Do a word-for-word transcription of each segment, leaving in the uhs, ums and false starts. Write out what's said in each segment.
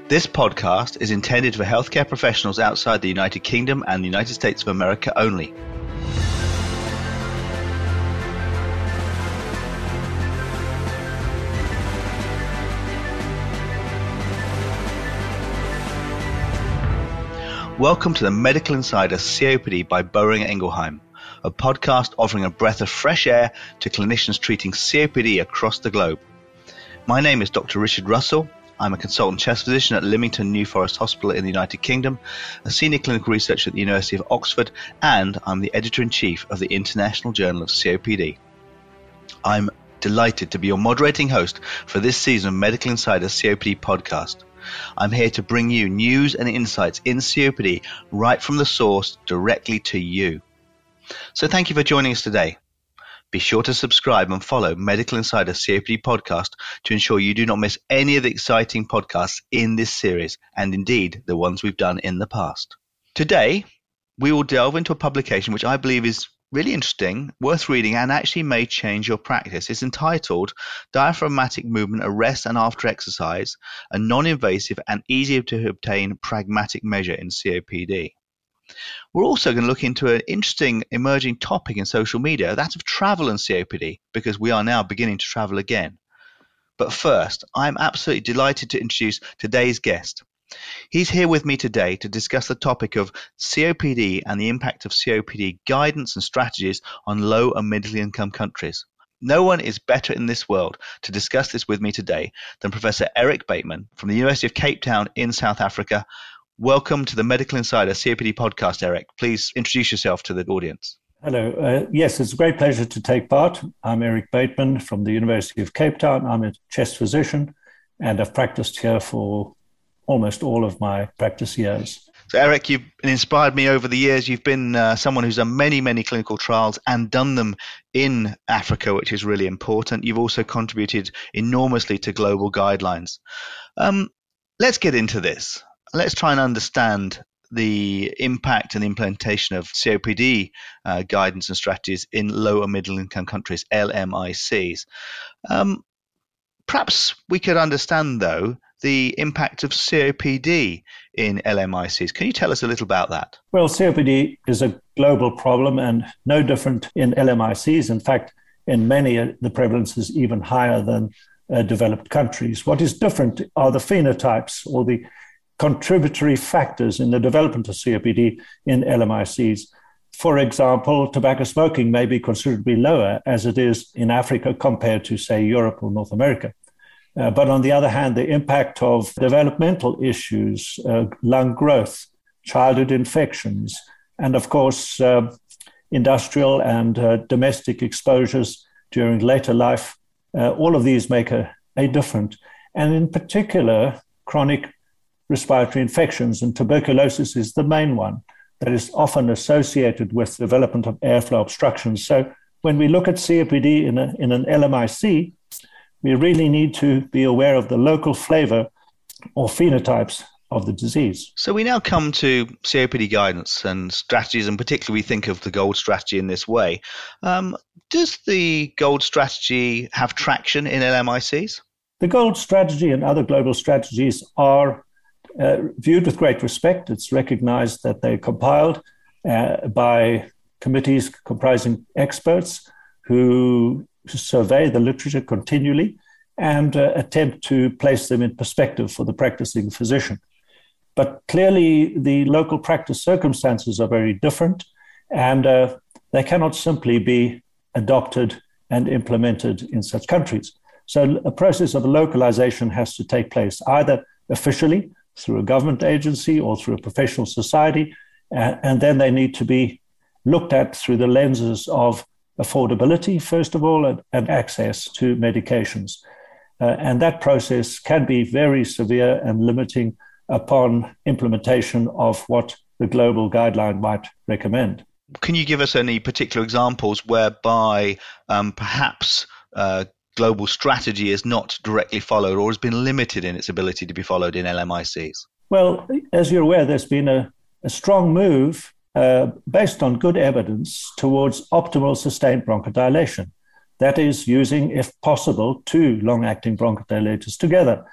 This podcast is intended for healthcare professionals outside the United Kingdom and the United States of America only. Welcome to the Medical Insider C O P D by Boehringer Ingelheim, a podcast offering a breath of fresh air to clinicians treating C O P D across the globe. My name is Doctor Richard Russell. I'm a consultant chest physician at Lymington New Forest Hospital in the United Kingdom, a senior clinical researcher at the University of Oxford, and I'm the editor-in-chief of the International Journal of C O P D. I'm delighted to be your moderating host for this season of Medical Insider C O P D podcast. I'm here to bring you news and insights in C O P D right from the source directly to you. So thank you for joining us today. Be sure to subscribe and follow Medical Insider C O P D podcast to ensure you do not miss any of the exciting podcasts in this series, and indeed the ones we've done in the past. Today, we will delve into a publication which I believe is really interesting, worth reading, and actually may change your practice. It's entitled Diaphragmatic Movement Arrest and After Exercise, a non-invasive and easier to obtain pragmatic measure in C O P D. We're also going to look into an interesting emerging topic in social media, that of travel and C O P D, because we are now beginning to travel again. But first, I'm absolutely delighted to introduce today's guest. He's here with me today to discuss the topic of C O P D and the impact of C O P D guidance and strategies on low and middle income countries. No one is better in this world to discuss this with me today than Professor Eric Bateman from the University of Cape Town in South Africa. Welcome to the Medical Insider C O P D podcast, Eric. Please introduce yourself to the audience. Hello. Uh, yes, it's a great pleasure to take part. I'm Eric Bateman from the University of Cape Town. I'm a chest physician and I've practiced here for almost all of my practice years. So, Eric, you've inspired me over the years. You've been uh, someone who's done many, many clinical trials and done them in Africa, which is really important. You've also contributed enormously to global guidelines. Um, let's get into this. Let's try and understand the impact and implementation of C O P D uh, guidance and strategies in low and middle income countries, L M I Cs. Um, perhaps we could understand, though, the impact of C O P D in L M I Cs. Can you tell us a little about that? Well, C O P D is a global problem and no different in L M I Cs. In fact, in many, uh, the prevalence is even higher than uh, developed countries. What is different are the phenotypes or the contributory factors in the development of C O P D in L M I Cs. For example, tobacco smoking may be considerably lower as it is in Africa compared to, say, Europe or North America. Uh, but on the other hand, the impact of developmental issues, uh, lung growth, childhood infections, and of course, uh, industrial and uh, domestic exposures during later life, uh, all of these make a, a difference. And in particular, chronic respiratory infections, and tuberculosis is the main one that is often associated with development of airflow obstructions. So when we look at C O P D in, a, in an L M I C, we really need to be aware of the local flavor or phenotypes of the disease. So we now come to C O P D guidance and strategies, and particularly we think of the GOLD strategy in this way. Um, does the GOLD strategy have traction in L M I Cs? The GOLD strategy and other global strategies are uh, viewed with great respect. It's recognized that they're compiled uh, by committees comprising experts who survey the literature continually and uh, attempt to place them in perspective for the practicing physician. But clearly, the local practice circumstances are very different, and uh, they cannot simply be adopted and implemented in such countries. So a process of localization has to take place either officially through a government agency or through a professional society, uh, and then they need to be looked at through the lenses of affordability, first of all, and, and access to medications. Uh, and that process can be very severe and limiting upon implementation of what the global guideline might recommend. Can you give us any particular examples whereby um, perhaps uh, global strategy is not directly followed or has been limited in its ability to be followed in L M I Cs? Well, as you're aware, there's been a, a strong move uh, based on good evidence towards optimal sustained bronchodilation. That is using, if possible, two long-acting bronchodilators together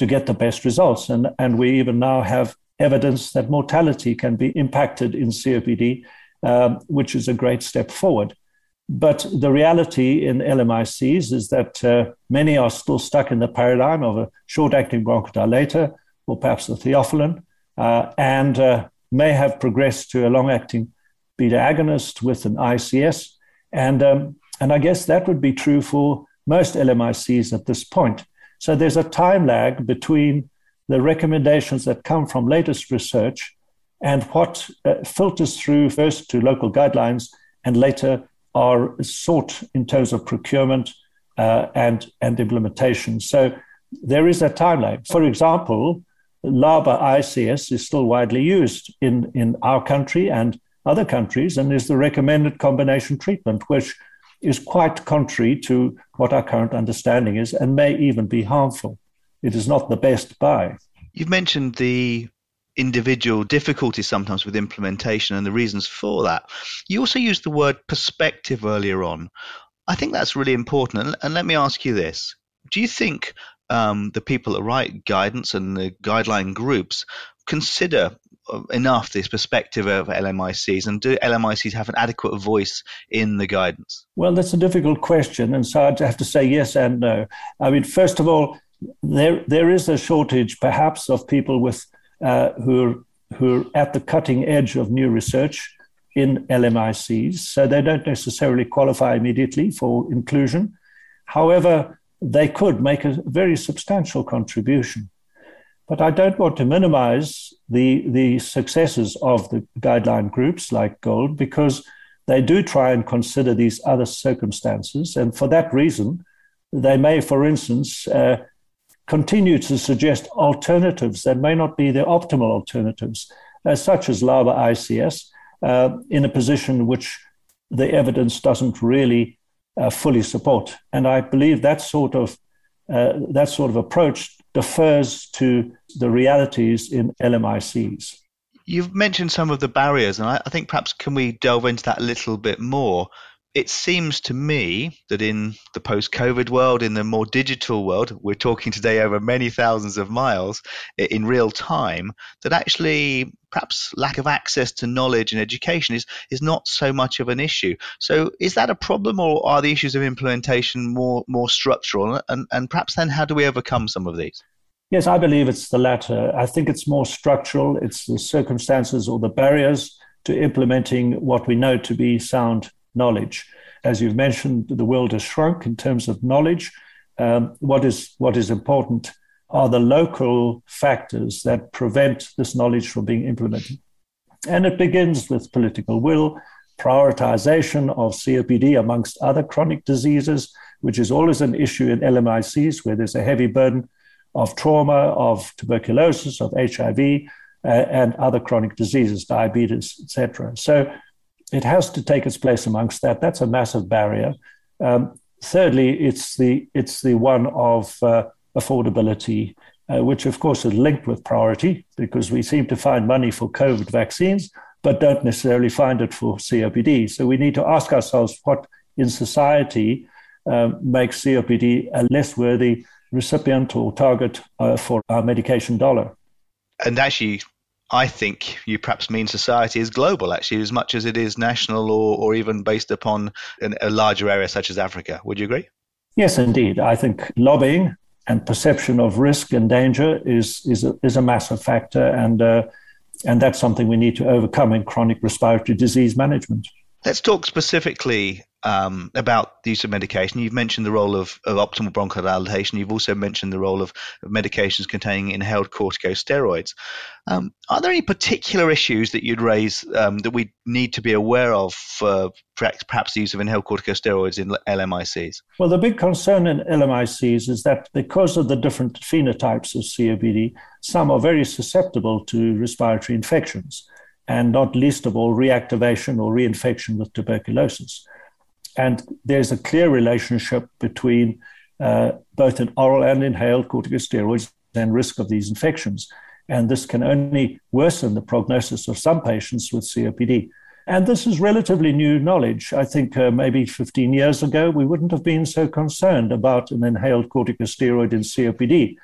to get the best results. And, and we even now have evidence that mortality can be impacted in C O P D, um, which is a great step forward. But the reality in L M I Cs is that uh, many are still stuck in the paradigm of a short-acting bronchodilator, or perhaps the theophylline, uh, and uh, may have progressed to a long-acting beta agonist with an I C S. And, um, and I guess that would be true for most L M I Cs at this point. So there's a time lag between the recommendations that come from latest research and what uh, filters through first to local guidelines and later are sought in terms of procurement uh, and, and implementation. So there is a time lag. For example, LABA I C S is still widely used in, in our country and other countries, and is the recommended combination treatment, which is quite contrary to what our current understanding is and may even be harmful. It is not the best buy. You've mentioned the individual difficulties sometimes with implementation and the reasons for that. You also used the word perspective earlier on. I think that's really important. And, and let me ask you this. Do you think um, the people that write guidance and the guideline groups consider enough this perspective of L M I Cs, and do L M I Cs have an adequate voice in the guidance? Well, that's a difficult question, and so I'd have to say yes and no. I mean, first of all, there there is a shortage perhaps of people with uh, who are, who are at the cutting edge of new research in L M I Cs, so they don't necessarily qualify immediately for inclusion. However, they could make a very substantial contribution. But I don't want to minimize the, the successes of the guideline groups like GOLD, because they do try and consider these other circumstances. And for that reason, they may, for instance, uh, continue to suggest alternatives that may not be the optimal alternatives, uh, such as LABA I C S, uh, in a position which the evidence doesn't really uh, fully support. And I believe that sort of uh, that sort of approach defers to the realities in L M I Cs. You've mentioned some of the barriers, and I, I think perhaps can we delve into that a little bit more? It seems to me that in the post-COVID world, in the more digital world, we're talking today over many thousands of miles in real time, that actually perhaps lack of access to knowledge and education is, is not so much of an issue. So is that a problem, or are the issues of implementation more, more structural? And, and perhaps then how do we overcome some of these? Yes, I believe it's the latter. I think it's more structural. It's the circumstances or the barriers to implementing what we know to be sound knowledge. As you've mentioned, the world has shrunk in terms of knowledge. Um, what is what is important are the local factors that prevent this knowledge from being implemented. And it begins with political will, prioritization of C O P D amongst other chronic diseases, which is always an issue in L M I Cs, where there's a heavy burden of trauma, of tuberculosis, of H I V, uh, and other chronic diseases, diabetes, et cetera. So it has to take its place amongst that. That's a massive barrier. Um, thirdly, it's the it's the one of uh, affordability, uh, which of course is linked with priority, because we seem to find money for COVID vaccines, but don't necessarily find it for C O P D. So we need to ask ourselves what in society uh, makes C O P D a less worthy recipient or target uh, for our medication dollar. And actually, I think you perhaps mean society is global, actually, as much as it is national or, or even based upon an, a larger area such as Africa. Would you agree? Yes, indeed. I think lobbying and perception of risk and danger is is a, is a massive factor, and uh, and that's something we need to overcome in chronic respiratory disease management. Let's talk specifically um, about the use of medication. You've mentioned the role of, of optimal bronchodilatation. You've also mentioned the role of, of medications containing inhaled corticosteroids. Um, are there any particular issues that you'd raise um, that we need to be aware of for perhaps the use of inhaled corticosteroids in L M I Cs? Well, the big concern in L M I Cs is that because of the different phenotypes of C O P D, some are very susceptible to respiratory infections, and not least of all, reactivation or reinfection with tuberculosis. And there's a clear relationship between uh, both an oral and inhaled corticosteroids and risk of these infections. And this can only worsen the prognosis of some patients with C O P D. And this is relatively new knowledge. I think uh, maybe fifteen years ago, we wouldn't have been so concerned about an inhaled corticosteroid in C O P D.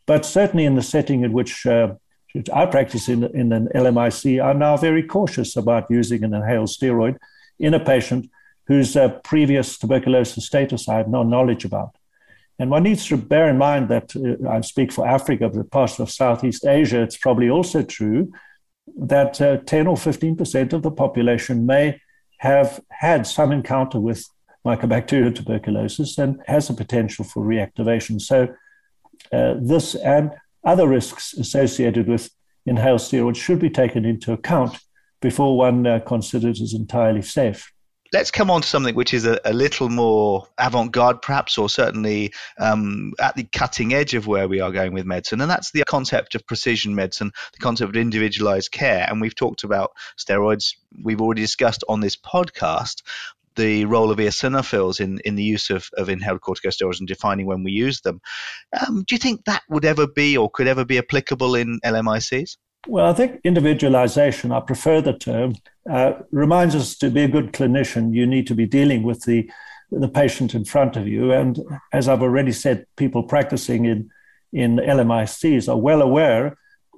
But certainly in the setting in which uh, I practice in, in an L M I C, I'm now very cautious about using an inhaled steroid in a patient whose uh, previous tuberculosis status I have no knowledge about. And one needs to bear in mind that uh, I speak for Africa, but parts of Southeast Asia, it's probably also true that uh, ten or fifteen percent of the population may have had some encounter with mycobacterial tuberculosis and has a potential for reactivation. So uh, this and other risks associated with inhaled steroids should be taken into account before one uh, considers it as entirely safe. Let's come on to something which is a, a little more avant-garde, perhaps, or certainly um, at the cutting edge of where we are going with medicine, and that's the concept of precision medicine, the concept of individualized care. And we've talked about steroids. We've already discussed on this podcast the role of eosinophils in, in the use of, of inhaled corticosteroids and defining when we use them. Um, do you think that would ever be or could ever be applicable in L M I Cs? Well, I think individualization, I prefer the term, uh, reminds us to be a good clinician, you need to be dealing with the, the patient in front of you. And as I've already said, people practicing in, in L M I Cs are well aware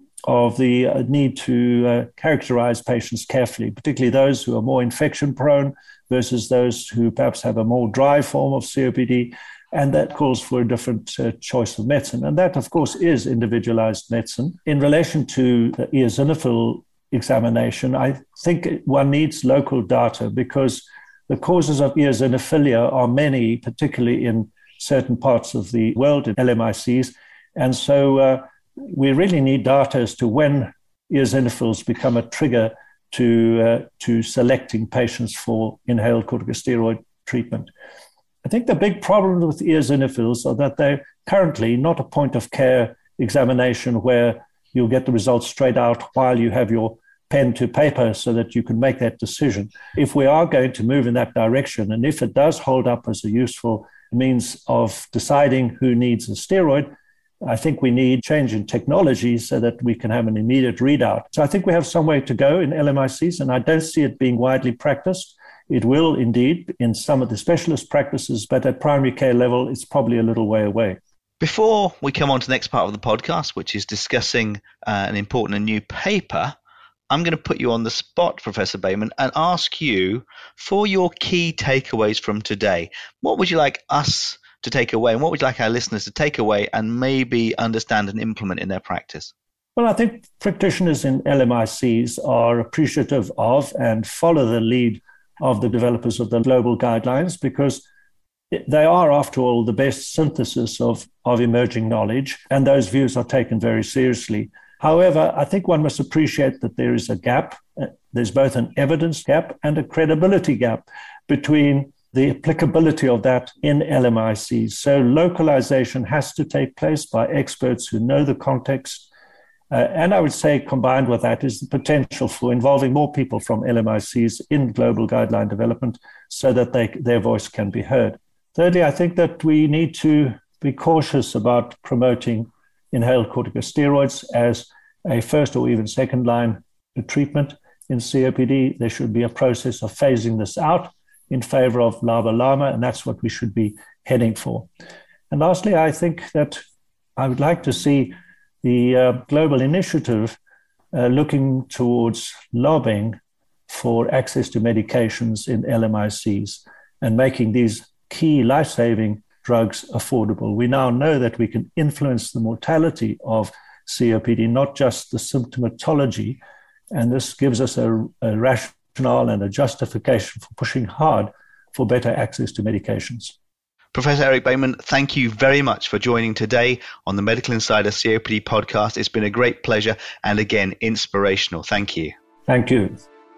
of the uh, need to uh, characterize patients carefully, particularly those who are more infection prone versus those who perhaps have a more dry form of C O P D. And that calls for a different uh, choice of medicine. And that, of course, is individualized medicine. In relation to the eosinophil examination, I think one needs local data because the causes of eosinophilia are many, particularly in certain parts of the world in L M I Cs. And so uh, we really need data as to when eosinophils become a trigger to, uh, to selecting patients for inhaled corticosteroid treatment. I think the big problem with eosinophils are that they're currently not a point of care examination where you'll get the results straight out while you have your pen to paper so that you can make that decision. If we are going to move in that direction, and if it does hold up as a useful means of deciding who needs a steroid, I think we need change in technology so that we can have an immediate readout. So I think we have some way to go in L M I Cs, and I don't see it being widely practiced. It will indeed in some of the specialist practices, but at primary care level, it's probably a little way away. Before we come on to the next part of the podcast, which is discussing uh, an important and new paper, I'm going to put you on the spot, Professor Bayman, and ask you for your key takeaways from today. What would you like us to take away, and what would you like our listeners to take away and maybe understand and implement in their practice? Well, I think practitioners in L M I Cs are appreciative of and follow the lead of the developers of the global guidelines because they are, after all, the best synthesis of, of emerging knowledge, and those views are taken very seriously. However, I think one must appreciate that there is a gap. There's both an evidence gap and a credibility gap between the applicability of that in L M I Cs. So localization has to take place by experts who know the context. Uh, and I would say combined with that is the potential for involving more people from L M I Cs in global guideline development so that they, their voice can be heard. Thirdly, I think that we need to be cautious about promoting inhaled corticosteroids as a first or even second line treatment in C O P D. There should be a process of phasing this out in favor of LABA/LAMA, and that's what we should be heading for. And lastly, I think that I would like to see the uh, global initiative uh, looking towards lobbying for access to medications in L M I Cs and making these key life-saving drugs affordable. We now know that we can influence the mortality of C O P D, not just the symptomatology, and this gives us a, a rationale and a justification for pushing hard for better access to medications. Professor Eric Bayman, thank you very much for joining today on the Medical Insider C O P D podcast. It's been a great pleasure and, again, inspirational. Thank you. Thank you.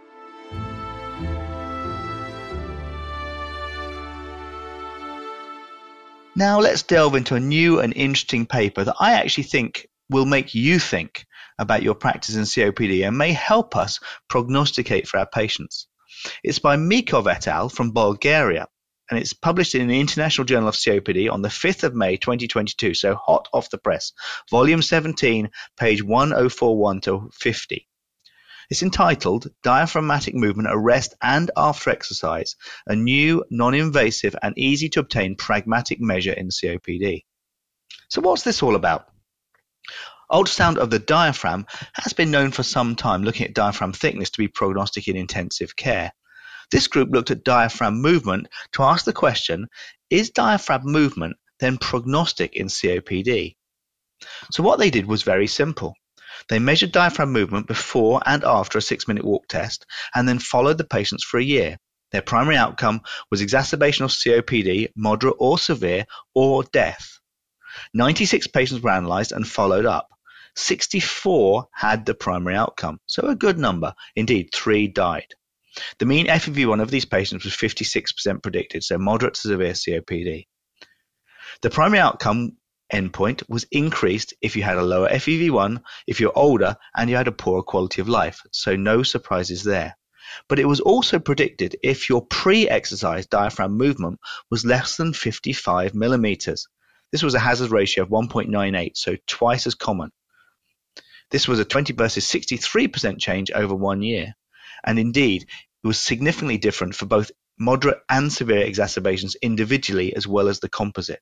Now let's delve into a new and interesting paper that I actually think will make you think about your practice in C O P D and may help us prognosticate for our patients. It's by Mikov et al. From Bulgaria, and it's published in the International Journal of C O P D on the fifth of May twenty twenty-two, so hot off the press, volume seventeen, page one oh four one to fifty. It's entitled Diaphragmatic Movement Arrest and After Exercise, a new, non-invasive and easy-to-obtain pragmatic measure in C O P D. So what's this all about? Ultrasound of the diaphragm has been known for some time, looking at diaphragm thickness to be prognostic in intensive care. This group looked at diaphragm movement to ask the question, is diaphragm movement then prognostic in C O P D? So what they did was very simple. They measured diaphragm movement before and after a six-minute walk test and then followed the patients for a year. Their primary outcome was exacerbation of C O P D, moderate or severe, or death. ninety-six patients were analysed and followed up. sixty-four had the primary outcome, so a good number. Indeed, three died. The mean F E V one of these patients was fifty-six percent predicted, so moderate to severe C O P D. The primary outcome endpoint was increased if you had a lower F E V one, if you're older, and you had a poorer quality of life, so no surprises there. But it was also predicted if your pre-exercise diaphragm movement was less than fifty-five millimeters. This was a hazard ratio of one point nine eight, so twice as common. This was a twenty versus sixty-three percent change over one year. And indeed, it was significantly different for both moderate and severe exacerbations individually as well as the composite.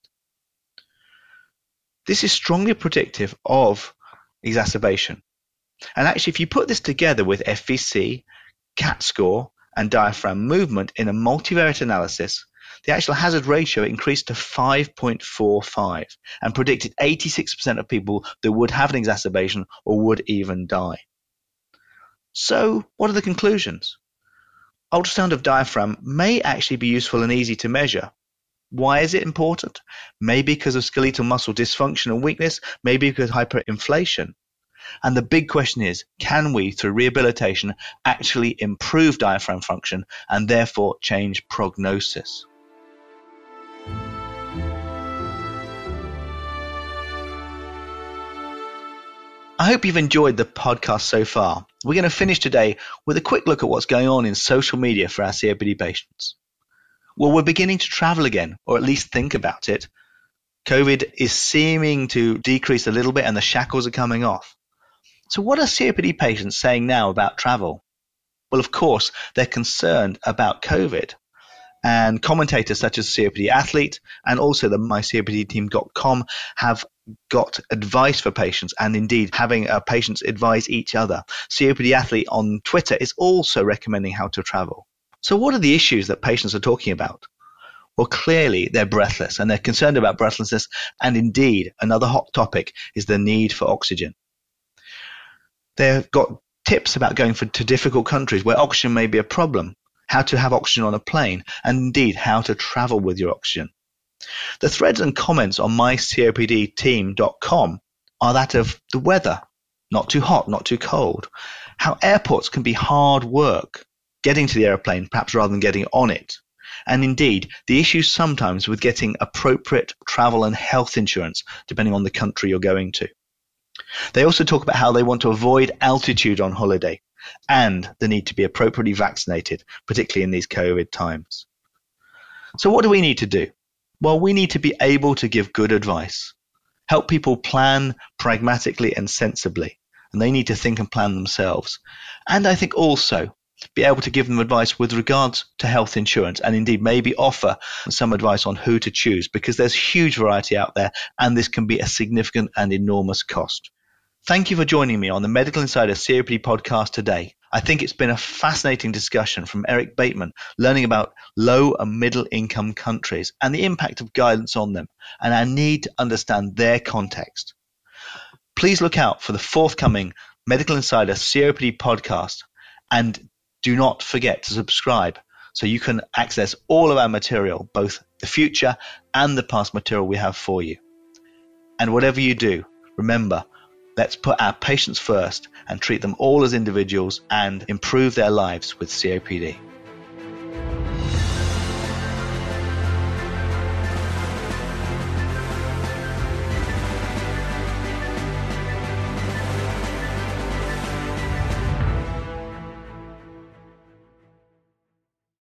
This is strongly predictive of exacerbation. And actually, if you put this together with F V C, C A T score, and diaphragm movement in a multivariate analysis, the actual hazard ratio increased to five point four five and predicted eighty-six percent of people that would have an exacerbation or would even die. So, what are the conclusions? Ultrasound of diaphragm may actually be useful and easy to measure. Why is it important? Maybe because of skeletal muscle dysfunction and weakness, maybe because of hyperinflation. And the big question is, can we, through rehabilitation, actually improve diaphragm function and therefore change prognosis? I hope you've enjoyed the podcast so far. We're going to finish today with a quick look at what's going on in social media for our C O P D patients. Well, we're beginning to travel again, or at least think about it. COVID is seeming to decrease a little bit and the shackles are coming off. So what are C O P D patients saying now about travel? Well, of course, they're concerned about COVID. And commentators such as C O P D Athlete and also the my C O P D team dot com have got advice for patients, and indeed having uh, patients advise each other. C O P D Athlete on Twitter is also recommending how to travel. So what are the issues that patients are talking about? Well, clearly they're breathless and they're concerned about breathlessness. And indeed, another hot topic is the need for oxygen. They've got tips about going for, to difficult countries where oxygen may be a problem, how to have oxygen on a plane, and indeed how to travel with your oxygen. The threads and comments on my C O P D team dot com are that of the weather, not too hot, not too cold, how airports can be hard work, getting to the airplane perhaps rather than getting on it, and indeed the issues sometimes with getting appropriate travel and health insurance depending on the country you're going to. They also talk about how they want to avoid altitude on holiday and the need to be appropriately vaccinated, particularly in these COVID times. So what do we need to do? Well, we need to be able to give good advice, help people plan pragmatically and sensibly, and they need to think and plan themselves. And I think also be able to give them advice with regards to health insurance, and indeed maybe offer some advice on who to choose, because there's huge variety out there and this can be a significant and enormous cost. Thank you for joining me on the Medical Insider C O P D podcast today. I think it's been a fascinating discussion from Eric Bateman, learning about low and middle income countries and the impact of guidance on them and our need to understand their context. Please look out for the forthcoming Medical Insider C O P D podcast, and do not forget to subscribe so you can access all of our material, both the future and the past material we have for you. And whatever you do, remember, let's put our patients first and treat them all as individuals and improve their lives with C O P D.